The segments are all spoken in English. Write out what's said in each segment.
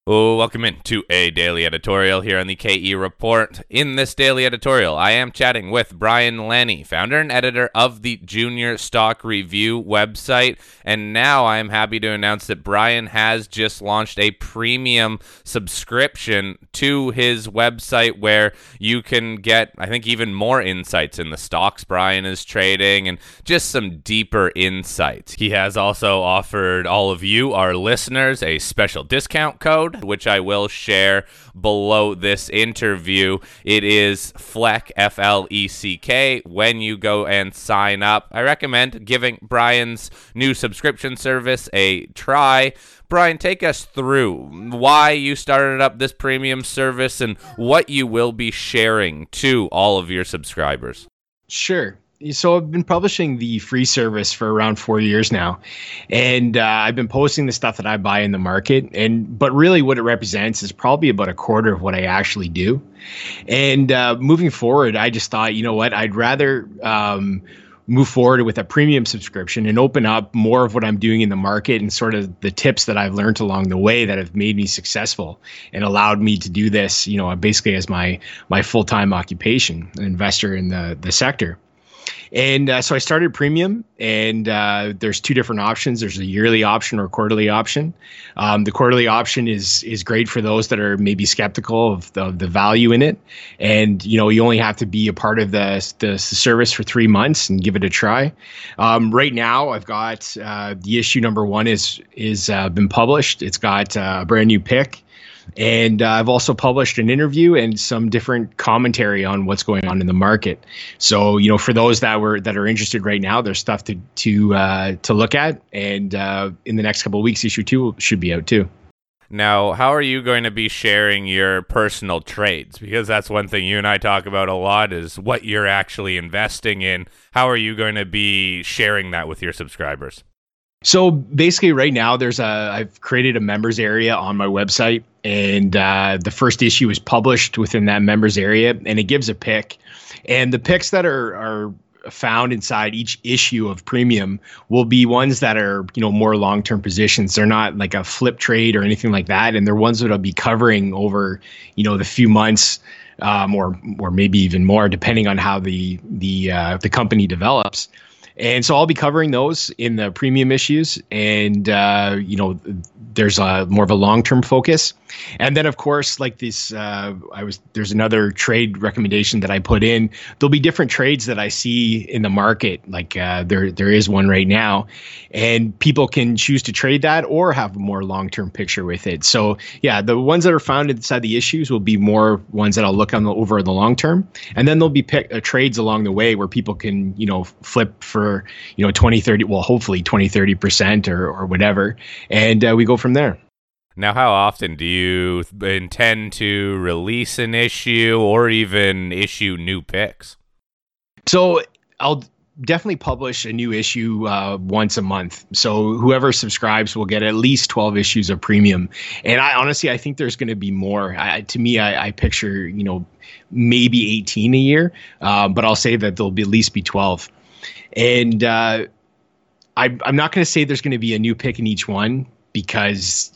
Welcome into a daily editorial here on the KE Report. In this daily editorial, I am chatting with Brian Lenny, founder and editor of the Junior Stock Review website. And now I am happy to announce that Brian has just launched a premium subscription to his website where you can get, I think, even more insights in the stocks Brian is trading and just some deeper insights. He has also offered all of you, our listeners, a special discount code, which I will share below this interview. It is FLECK, F-L-E-C-K, when you go and sign up. I recommend giving Brian's new subscription service a try. Brian, take us through why you started up this premium service and what you will be sharing to all of your subscribers. Sure. So I've been publishing the free service for around 4 years now, and I've been posting the stuff that I buy in the market. But really what it represents is probably about a quarter of what I actually do. And moving forward, I just thought, you know what, I'd rather move forward with a premium subscription and open up more of what I'm doing in the market and sort of the tips that I've learned along the way that have made me successful and allowed me to do this, basically as my full-time occupation, an investor in the sector. And so I started premium, and there's two different options. There's a yearly option or a quarterly option. The quarterly option is great for those that are maybe skeptical of the value in it. And, you only have to be a part of the service for 3 months and give it a try. Right now, I've got the issue number 1 is been published. It's got a brand new pick. And I've also published an interview and some different commentary on what's going on in the market. So, for those that are interested right now, there's stuff to look at. And in the next couple of weeks, issue 2 should be out too. Now, how are you going to be sharing your personal trades? Because that's one thing you and I talk about a lot is what you're actually investing in. How are you going to be sharing that with your subscribers? So basically right now I've created a members area on my website, and the first issue is published within that members area, and it gives a pick. And the picks that are found inside each issue of premium will be ones that are, more long-term positions. They're not like a flip trade or anything like that. And they're ones that I'll be covering over, the few months, or maybe even more, depending on how the company develops. And so I'll be covering those in the premium issues, and there's more of a long-term focus. And then, of course, like this, there's another trade recommendation that I put in. There'll be different trades that I see in the market, like there is one right now, and people can choose to trade that or have a more long-term picture with it. So yeah, the ones that are found inside the issues will be more ones that I'll look over the long term, and then there'll be trades along the way where people can flip for 20, 30, well, hopefully 20, 30% or whatever, and we go from there. Now, how often do you intend to release an issue or even issue new picks? So I'll definitely publish a new issue once a month. So whoever subscribes will get at least 12 issues of premium. And I think there's going to be more. To me, I picture, maybe 18 a year, but I'll say that there'll be at least be 12. And I'm not going to say there's going to be a new pick in each one, because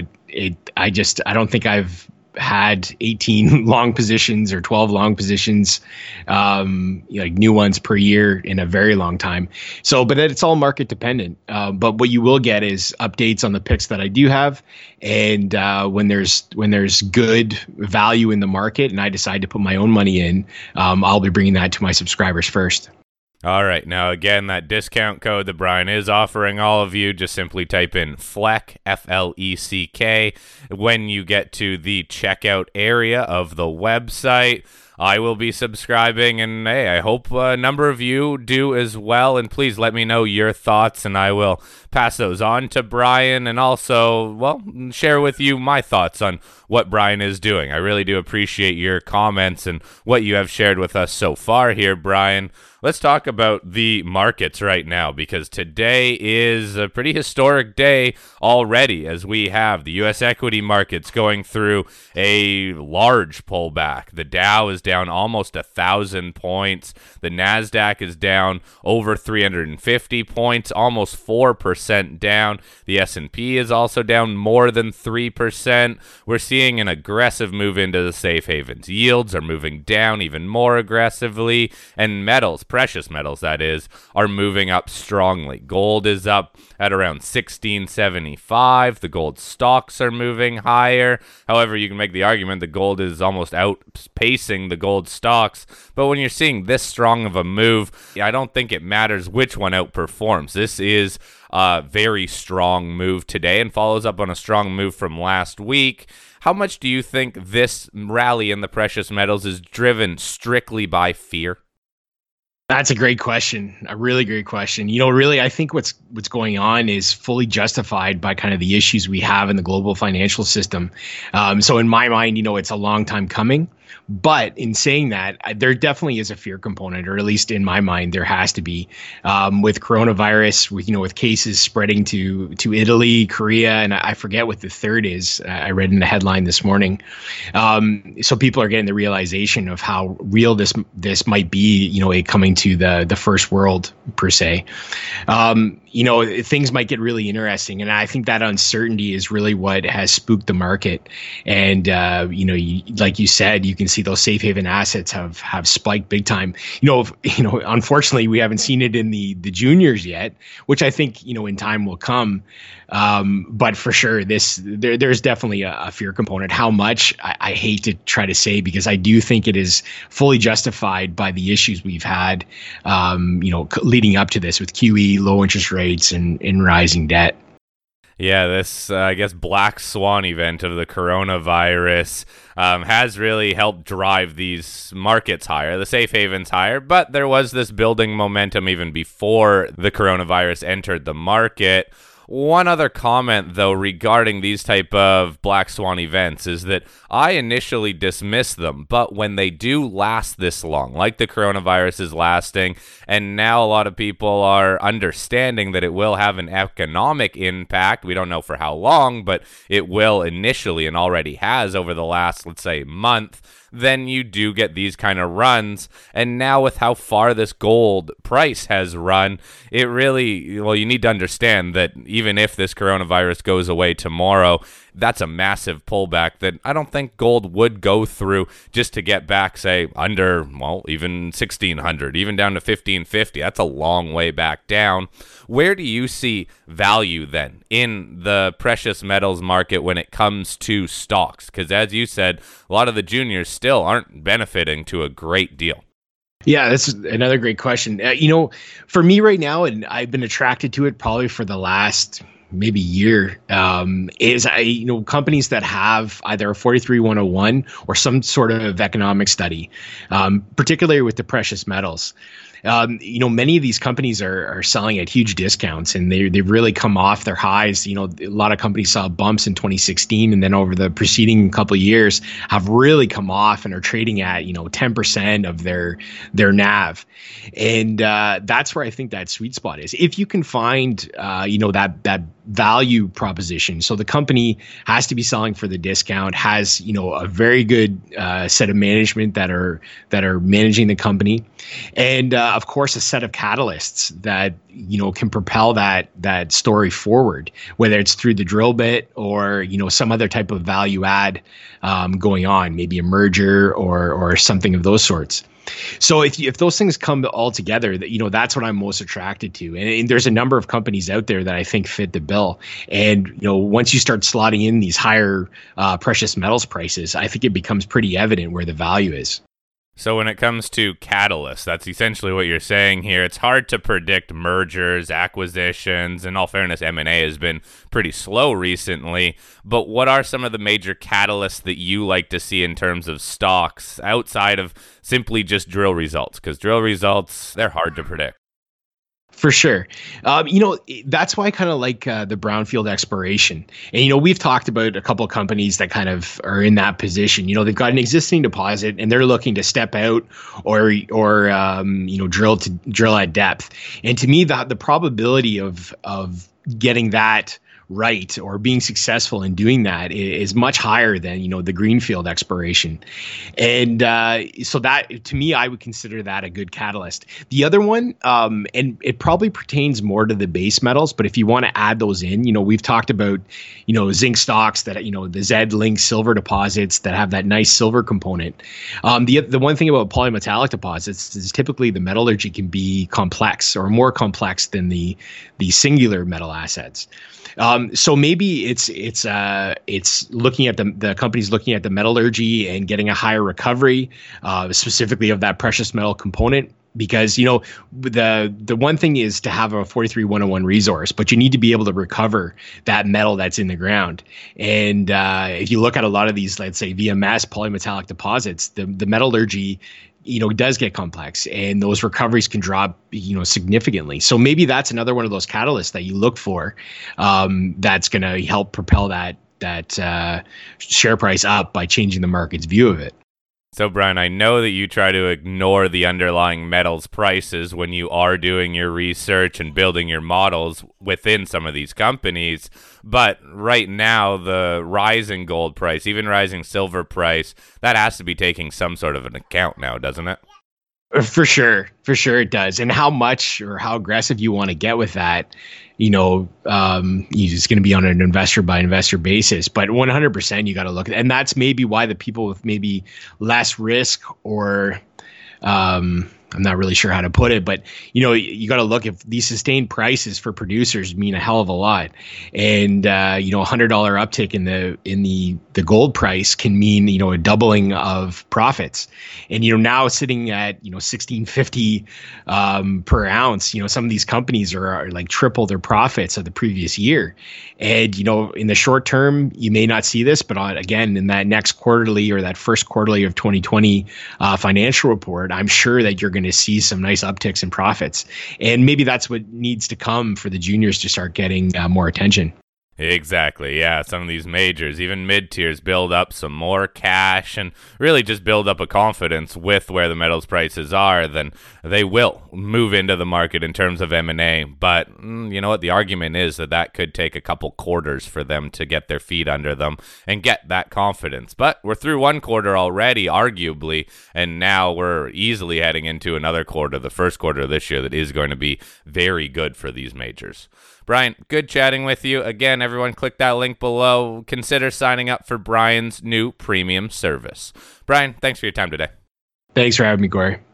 I don't think I've had 18 long positions or 12 long positions, like new ones per year in a very long time. So, but it's all market dependent. But what you will get is updates on the picks that I do have, and when there's good value in the market and I decide to put my own money in, I'll be bringing that to my subscribers first. All right. Now, again, that discount code that Brian is offering all of you, just simply type in FLECK, F-L-E-C-K, when you get to the checkout area of the website. I will be subscribing, and hey, I hope a number of you do as well. And please let me know your thoughts, and I will pass those on to Brian, and also, share with you my thoughts on what Brian is doing. I really do appreciate your comments and what you have shared with us so far here, Brian. Let's talk about the markets right now, because today is a pretty historic day already, as we have the U.S. equity markets going through a large pullback. The Dow is down almost 1,000 points. The NASDAQ is down over 350 points, almost 4% down. The S&P is also down more than 3%. We're seeing an aggressive move into the safe havens. Yields are moving down even more aggressively, and metals, precious metals that is, are moving up strongly. Gold is up at around $16.75. The gold stocks are moving higher. However, you can make the argument that gold is almost outpacing the gold stocks. But when you're seeing this strong of a move, I don't think it matters which one outperforms. This is a very strong move today and follows up on a strong move from last week. How much do you think this rally in the precious metals is driven strictly by fear? That's a great question. A really great question. Really, I think what's going on is fully justified by kind of the issues we have in the global financial system. So in my mind, it's a long time coming. But in saying that, there definitely is a fear component, or at least in my mind, there has to be, with coronavirus, with cases spreading to Italy, Korea, and I forget what the third is. I read in the headline this morning. So people are getting the realization of how real this might be, it coming to the first world per se. Things might get really interesting, and I think that uncertainty is really what has spooked the market. And like you said, you can see those safe haven assets have spiked big time. Unfortunately, we haven't seen it in the juniors yet, which I think in time will come. But for sure, there's definitely a fear component. How much I hate to try to say, because I do think it is fully justified by the issues we've had, leading up to this with QE, low interest rates, and rising debt. Yeah, this, I guess, black swan event of the coronavirus has really helped drive these markets higher, the safe havens higher, but there was this building momentum even before the coronavirus entered the market. One other comment, though, regarding these type of black swan events is that I initially dismiss them, but when they do last this long, like the coronavirus is lasting, and now a lot of people are understanding that it will have an economic impact. We don't know for how long, but it will initially and already has over the last, let's say, month. Then you do get these kind of runs. And now with how far this gold price has run, it really, you need to understand that even if this coronavirus goes away tomorrow, that's a massive pullback that I don't think gold would go through just to get back, say, under, even 1,600, even down to 1,550. That's a long way back down. Where do you see value then in the precious metals market when it comes to stocks? Because as you said, a lot of the juniors still aren't benefiting to a great deal. Yeah, that's another great question. For me right now, and I've been attracted to it probably for the last maybe year, is companies that have either a 43101 or some sort of economic study, particularly with the precious metals. Many of these companies are selling at huge discounts, and they've really come off their highs. A lot of companies saw bumps in 2016, and then over the preceding couple of years have really come off and are trading at 10% of their NAV, and that's where I think that sweet spot is. If you can find that value proposition, so the company has to be selling for the discount, has a very good set of management that are managing the company, and of course, a set of catalysts that can propel that story forward, whether it's through the drill bit or some other type of value add going on, maybe a merger or something of those sorts. So if those things come all together, that's what I'm most attracted to. And there's a number of companies out there that I think fit the bill. And once you start slotting in these higher precious metals prices, I think it becomes pretty evident where the value is. So when it comes to catalysts, that's essentially what you're saying here. It's hard to predict mergers, acquisitions. In all fairness, M&A has been pretty slow recently. But what are some of the major catalysts that you like to see in terms of stocks outside of simply just drill results? Because drill results, they're hard to predict. For sure. That's why I kind of like the brownfield exploration. And, we've talked about a couple of companies that kind of are in that position. They've got an existing deposit and they're looking to step out or drill at depth. And to me, the probability of getting that right or being successful in doing that is much higher than the greenfield exploration. And so that, to me, I would consider that a good catalyst. The other one, and it probably pertains more to the base metals, but if you want to add those in, we've talked about zinc stocks that the Z-Link silver deposits that have that nice silver component. The one thing about polymetallic deposits is typically the metallurgy can be complex or more complex than the singular metal assets. So maybe it's looking at the companies looking at the metallurgy and getting a higher recovery, specifically of that precious metal component. Because the one thing is to have a 43-101 resource, but you need to be able to recover that metal that's in the ground. And if you look at a lot of these, let's say VMS polymetallic deposits, the metallurgy does get complex, and those recoveries can drop significantly. So maybe that's another one of those catalysts that you look for, that's going to help propel that share price up by changing the market's view of it. So, Brian, I know that you try to ignore the underlying metals prices when you are doing your research and building your models within some of these companies. But right now, the rising gold price, even rising silver price, that has to be taking some sort of an account now, doesn't it? For sure it does. And how much or how aggressive you want to get with that, it's going to be on an investor by investor basis. But 100% you got to look at, and that's maybe why the people with maybe less risk or I'm not really sure how to put it, but you got to look if these sustained prices for producers mean a hell of a lot, and $100 uptick in the gold price can mean a doubling of profits, and now sitting at $16.50 per ounce, some of these companies are like triple their profits of the previous year, and in the short term you may not see this, but again in that next quarterly or that first quarterly of 2020 financial report, I'm sure that you're going to see some nice upticks in profits. And maybe that's what needs to come for the juniors to start getting more attention. Exactly, yeah. Some of these majors, even mid-tiers, build up some more cash and really just build up a confidence with where the metals prices are, then they will move into the market in terms of M&A. But you know what? The argument is that could take a couple quarters for them to get their feet under them and get that confidence. But we're through one quarter already, arguably, and now we're easily heading into another quarter, the first quarter of this year, that is going to be very good for these majors. Brian, good chatting with you. Again, everyone, click that link below. Consider signing up for Brian's new premium service. Brian, thanks for your time today. Thanks for having me, Corey.